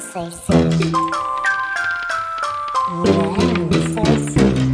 sei sim. Sei sim.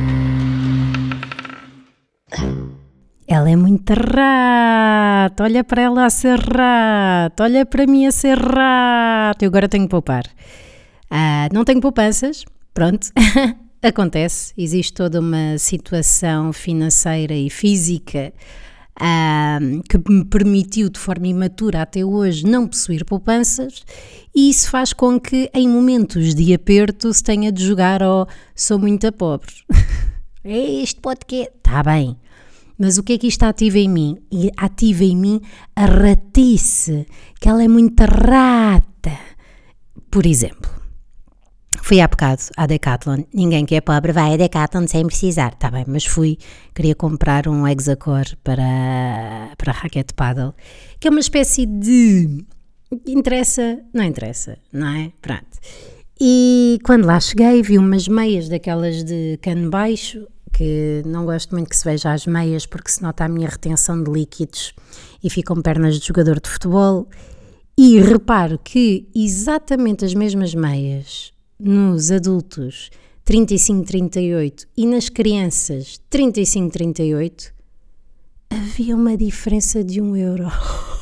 Ela é muito rato, olha para ela a ser rato, olha para mim a ser rato. Eu agora tenho que poupar. Não tenho poupanças, pronto, acontece. Existe toda uma situação financeira e física que me permitiu de forma imatura até hoje não possuir poupanças, e isso faz com que em momentos de aperto se tenha de jogar ao sou muito pobre. Este podcast, está bem. Mas o que é que isto ativa em mim? E ativa em mim a ratice, que ela é muito rata. Por exemplo, fui há bocado à Decathlon. Ninguém que é pobre vai à Decathlon sem precisar. Está bem, mas queria comprar um Hexacore para raquete paddle, que é uma espécie de... Interessa, não é? Pronto. E quando lá cheguei vi umas meias daquelas de cano baixo, que não gosto muito que se veja as meias porque se nota a minha retenção de líquidos e ficam pernas de jogador de futebol. E reparo que exatamente as mesmas meias nos adultos 35-38 e nas crianças 35-38 havia uma diferença de €1.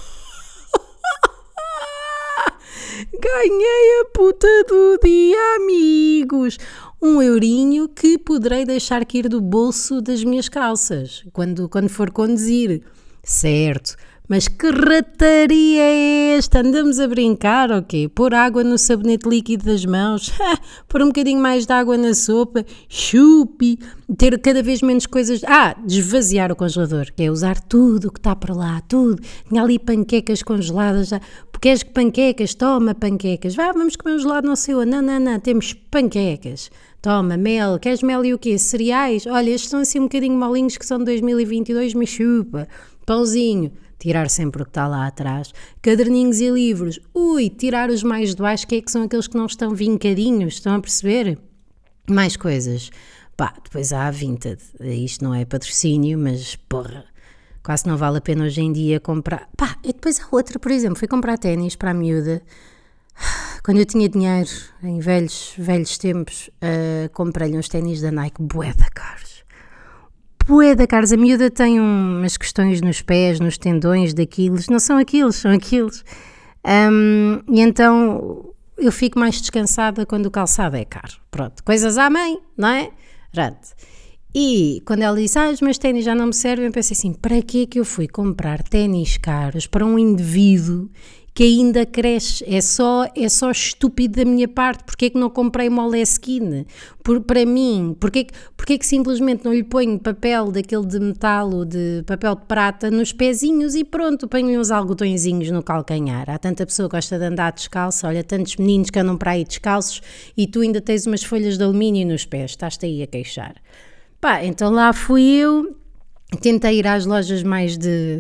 Ganhei a puta do dia, amigos! €1 que poderei deixar cair do bolso das minhas calças quando for conduzir. Certo, mas que rataria é esta? Andamos a brincar ou quê? Pôr água no sabonete líquido das mãos, pôr um bocadinho mais de água na sopa, chupi, ter cada vez menos coisas... desvaziar o congelador, que é usar tudo o que está por lá, tudo. Tinha ali panquecas congeladas, já. Queres panquecas? Toma panquecas. Vamos comer um gelado, não sei onde. Não, temos panquecas. Toma, mel. Queres mel e o quê? Cereais? Olha, estes são assim um bocadinho molinhos que são de 2022, mas chupa. Pãozinho. Tirar sempre o que está lá atrás. Caderninhos e livros. Tirar os mais de baixo, que é que são aqueles que não estão vincadinhos. Estão a perceber? Mais coisas. Depois há a Vinted. Isto não é patrocínio, mas porra, quase não vale a pena hoje em dia comprar. E depois há outra, por exemplo, fui comprar ténis para a miúda. Quando eu tinha dinheiro, em velhos tempos, comprei-lhe uns ténis da Nike, bué da caros. A miúda tem umas questões nos pés, nos tendões daqueles, não são aqueles, são aqueles. E então eu fico mais descansada quando o calçado é caro. Pronto, coisas à mãe, não é? Pronto. E quando ela disse, os meus ténis já não me servem, eu pensei assim, para que é que eu fui comprar ténis caros para um indivíduo que ainda cresce? É só estúpido da minha parte. Porque é que não comprei Moleskine? Para mim, porque é que simplesmente não lhe ponho papel daquele de metal ou de papel de prata nos pezinhos e pronto, ponho uns algodõezinhos no calcanhar. Há tanta pessoa que gosta de andar descalça, olha, tantos meninos que andam para aí descalços e tu ainda tens umas folhas de alumínio nos pés, estás-te aí a queixar. Então lá fui eu, tentei ir às lojas mais de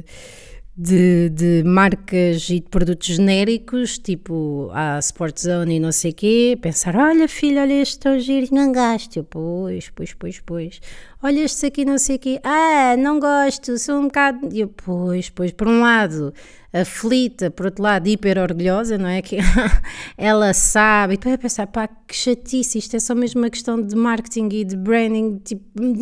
marcas e de produtos genéricos, tipo a Sport Zone e não sei o quê, pensar, olha filho, olha estes tão giros, não gosto. Pois. Olha estes aqui não sei o quê, não gosto, sou um bocado... Eu, pois, por um lado aflita, por outro lado hiper orgulhosa, não é? Que ela sabe, e tu vai pensar, que chatice, isto é só mesmo uma questão de marketing e de branding, tipo...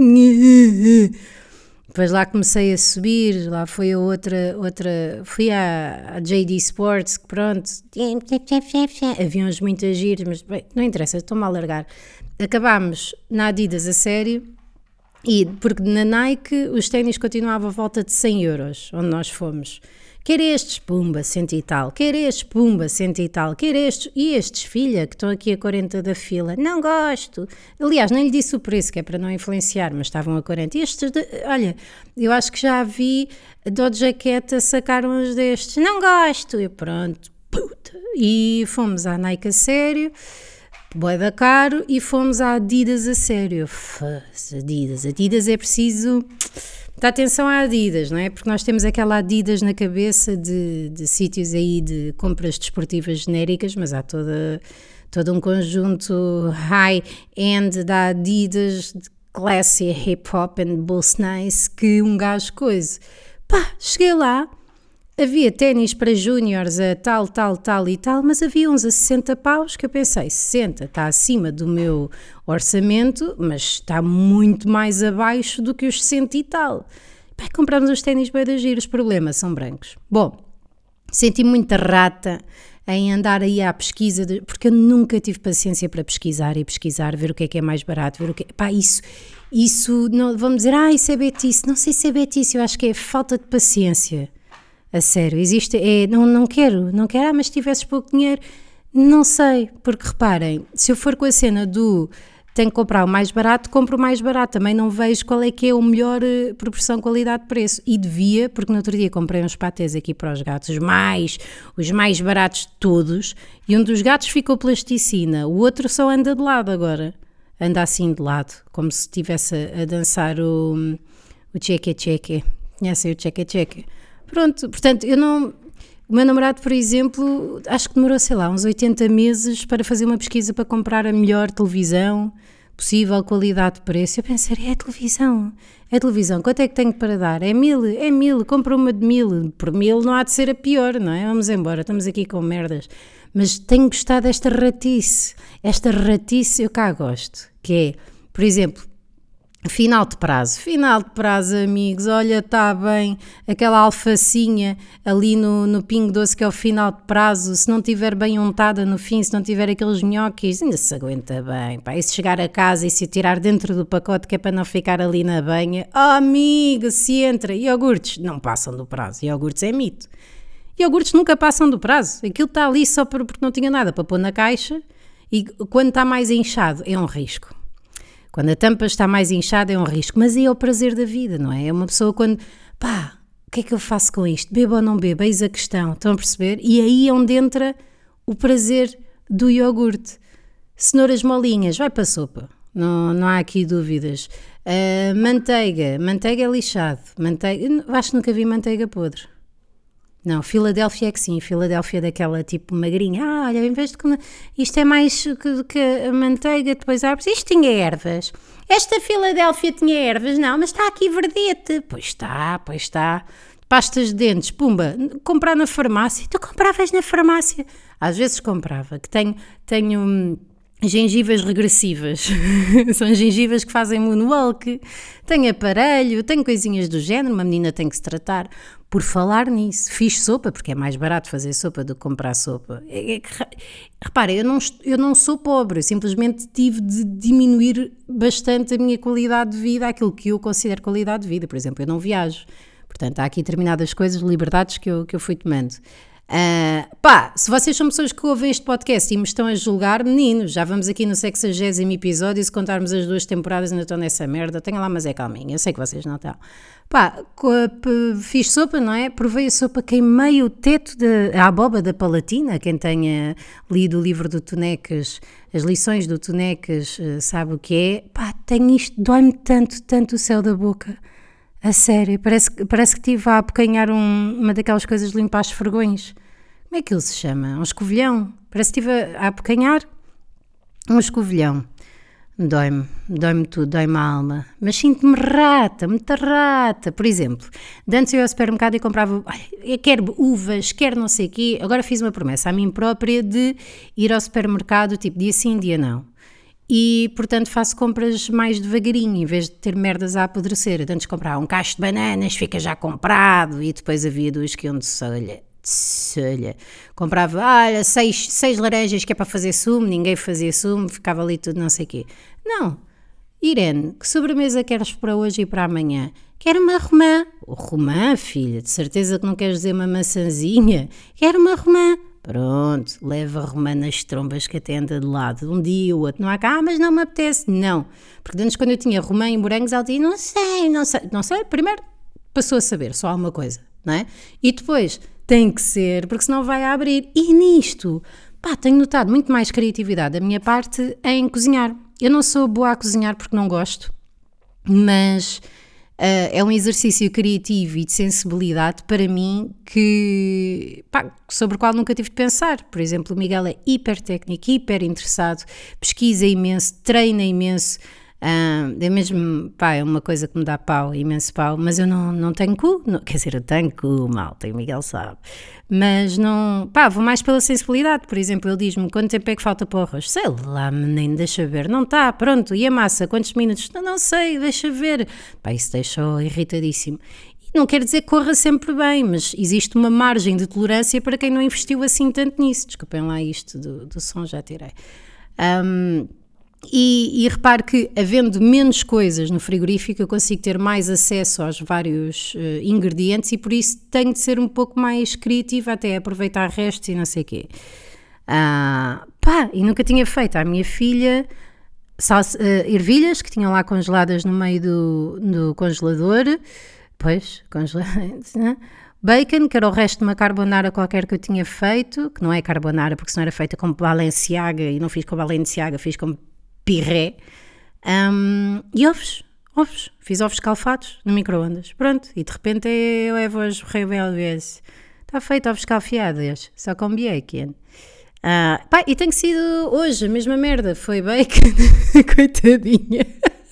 Depois lá comecei a subir, lá foi a outra fui à JD Sports, que pronto, havia uns muito giros, mas bem, não interessa, estou-me a alargar. Acabámos na Adidas a sério, porque na Nike os ténis continuavam à volta de €100, onde nós fomos. Quer estes, pumba, 100 e tal. Quer estes, pumba, 100 e tal. Quer estes, e estes, filha, que estão aqui a 40 da fila. Não gosto. Aliás, nem lhe disse o preço, que é para não influenciar, mas estavam a 40. Estes, olha, eu acho que já vi a Doja Cat a sacar uns destes. Não gosto. E pronto, puta. E fomos à Nike a sério, bué da caro, e fomos à Adidas a sério. Adidas é preciso... Dá atenção à Adidas, não é? Porque nós temos aquela Adidas na cabeça de sítios aí de compras desportivas genéricas, mas há todo um conjunto high-end da Adidas, de classy, hip-hop and bolso nice, que um gajo coisa. Cheguei lá, havia ténis para júniores a tal e tal, mas havia uns a 60 paus que eu pensei, 60 está acima do meu orçamento, mas está muito mais abaixo do que os 60 e tal. Pá, compramos os ténis bué de giros, problema, são brancos. Bom, senti muita rata em andar aí à pesquisa, porque eu nunca tive paciência para pesquisar, ver o que é mais barato, ver o que pá, isso não, vamos dizer, isso é betice, não sei se é betice, eu acho que é falta de paciência, a sério, existe, não quero, mas se tivesses pouco dinheiro, não sei, porque reparem, se eu for com a cena do tenho que comprar o mais barato, compro o mais barato. Também não vejo qual é que é o melhor proporção qualidade-preço. E devia, porque no outro dia comprei uns patês aqui para os gatos, os mais baratos de todos, e um dos gatos ficou plasticina, o outro só anda de lado agora. Anda assim de lado, como se estivesse a dançar o cheque-cheque. Conhecem o cheque-cheque? Pronto, portanto, o meu namorado, por exemplo, acho que demorou, sei lá, uns 80 meses para fazer uma pesquisa para comprar a melhor televisão possível, qualidade de preço. Eu pensei, é televisão, quanto é que tenho para dar? É 1000, compra uma de 1000, por 1000 não há de ser a pior, não é? Vamos embora, estamos aqui com merdas. Mas tenho gostado desta ratice, eu cá gosto, que é, por exemplo, final de prazo, amigos, olha, está bem, aquela alfacinha ali no Pingo Doce que é o final de prazo, se não tiver bem untada no fim, se não tiver aqueles nhoquis, ainda se aguenta bem, pá, e se chegar a casa e se tirar dentro do pacote que é para não ficar ali na banha, amigo, se entra, iogurtes, não passam do prazo, iogurtes é mito, iogurtes nunca passam do prazo, aquilo está ali só porque não tinha nada para pôr na caixa e quando está mais inchado é um risco. Quando a tampa está mais inchada é um risco, mas é o prazer da vida, não é? É uma pessoa quando, pá, o que é que eu faço com isto? Bebo ou não bebo? Eis a questão, estão a perceber? E aí é onde entra o prazer do iogurte. Cenouras molinhas, vai para a sopa, não há aqui dúvidas. Manteiga é lixado, acho que nunca vi manteiga podre. Não, Filadélfia é que sim, Filadélfia é daquela tipo magrinha. Olha, em vez de comer, isto é mais do que a manteiga, depois árvores. Isto tinha ervas. Esta Filadélfia tinha ervas, não, mas está aqui verdete. Pois está. Pastas de dentes, pumba, comprar na farmácia. Tu compravas na farmácia? Às vezes comprava, que tenho gengivas regressivas, são gengivas que fazem moonwalk, tenho aparelho, tenho coisinhas do género, uma menina tem que se tratar. Por falar nisso, fiz sopa, porque é mais barato fazer sopa do que comprar sopa. Repara, eu não sou pobre, eu simplesmente tive de diminuir bastante a minha qualidade de vida, aquilo que eu considero qualidade de vida. Por exemplo, eu não viajo, portanto há aqui determinadas coisas, liberdades que eu fui tomando. Se vocês são pessoas que ouvem este podcast e me estão a julgar, meninos, já vamos aqui no 60º episódio, se contarmos as 2 temporadas ainda estou nessa merda, tenho lá, mas é calminha, eu sei que vocês não estão. Fiz sopa, não é? Provei a sopa, queimei o teto a abóbora da Palatina, quem tenha lido o livro do Tonecas, as lições do Tonecas, sabe o que é? Tenho isto, dói-me tanto o céu da boca. A sério, parece que estive a apocanhar uma daquelas coisas de limpar os esfregões. Como é que ele se chama? Um escovilhão? Parece que estive a apocanhar um escovilhão. Dói-me tudo, dói-me a alma. Mas sinto-me muita rata. Por exemplo, antes eu ia ao supermercado e comprava, quer uvas, quer não sei o quê. Agora fiz uma promessa a mim própria de ir ao supermercado, tipo, dia sim, dia não. E, portanto, faço compras mais devagarinho, em vez de ter merdas a apodrecer. Eu antes comprava um cacho de bananas, fica já comprado, e depois havia 2 quilos de solha. Comprava, 6 laranjas que é para fazer sumo, ninguém fazia sumo, ficava ali tudo não sei o quê. Não. Irene, que sobremesa queres para hoje e para amanhã? Quero uma romã. Romã, filha, de certeza que não queres dizer uma maçãzinha? Quero uma romã. Pronto, leva a romã nas trombas que até anda de lado, um dia ou outro, não há cá, mas não me apetece, não, porque antes quando eu tinha romã em morangos, ela dizia, não sei, primeiro passou a saber, só alguma coisa, não é? E depois, tem que ser, porque senão vai a abrir, e nisto, tenho notado muito mais criatividade da minha parte em cozinhar. Eu não sou boa a cozinhar porque não gosto, mas é um exercício criativo e de sensibilidade para mim sobre o qual nunca tive de pensar. Por exemplo, o Miguel é hiper técnico, hiper interessado, pesquisa imenso, treina imenso, É mesmo, pá, é uma coisa que me dá pau, imenso pau, mas eu não tenho cu, quer dizer, eu tenho cu, malta, e o Miguel sabe, mas não, pá, vou mais pela sensibilidade. Por exemplo, ele diz-me quanto tempo é que falta para o arroz, sei lá, menino, deixa ver, não está, pronto, e a massa, quantos minutos, não sei, deixa ver, pá, isso deixou irritadíssimo. E não quer dizer que corra sempre bem, mas existe uma margem de tolerância para quem não investiu assim tanto nisso. Desculpem lá isto do som, já tirei. E repare que, havendo menos coisas no frigorífico, eu consigo ter mais acesso aos vários ingredientes e por isso tenho de ser um pouco mais criativa, até aproveitar restos e não sei o quê. Pá, e nunca tinha feito à minha filha ervilhas que tinham lá congeladas no meio do congelador, pois, congelado, bacon, que era o resto de uma carbonara qualquer que eu tinha feito, que não é carbonara porque se não era feita com Balenciaga e não fiz com Balenciaga, fiz com pirré, e ovos, fiz ovos escalfados no micro-ondas, pronto, e de repente eu levo as rebeldes, está feito ovos escalfados, só com bacon. Pá, e tem sido hoje a mesma merda, foi bacon, coitadinha.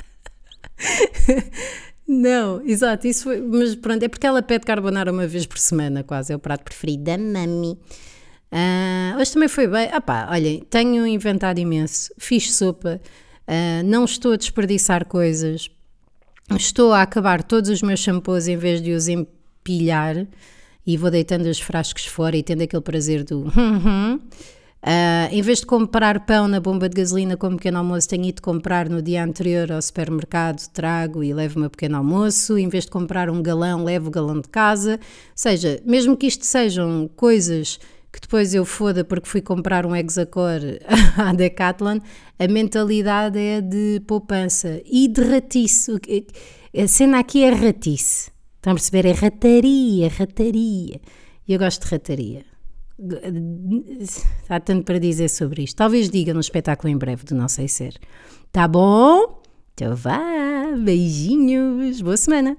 Não, exato, isso foi, mas pronto, é porque ela pede carbonara uma vez por semana, quase, é o prato preferido da mami. Hoje também foi bem. Pá, olhem, tenho inventado imenso, fiz sopa, não estou a desperdiçar coisas, estou a acabar todos os meus shampoos em vez de os empilhar e vou deitando os frascos fora e tendo aquele prazer do em vez de comprar pão na bomba de gasolina como pequeno almoço, tenho ido comprar no dia anterior ao supermercado, trago e levo o meu pequeno almoço. Em vez de comprar um galão, levo o galão de casa. Ou seja, mesmo que isto sejam coisas que depois eu foda porque fui comprar um Hexacor à Decathlon, a mentalidade é de poupança e de ratice. A cena aqui é ratice. Estão a perceber? É rataria. E eu gosto de rataria. Há tanto para dizer sobre isto. Talvez diga no espetáculo em breve do Não Sei Ser. Tá bom? Então vá, beijinhos, boa semana.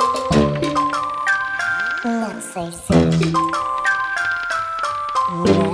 Não sei se.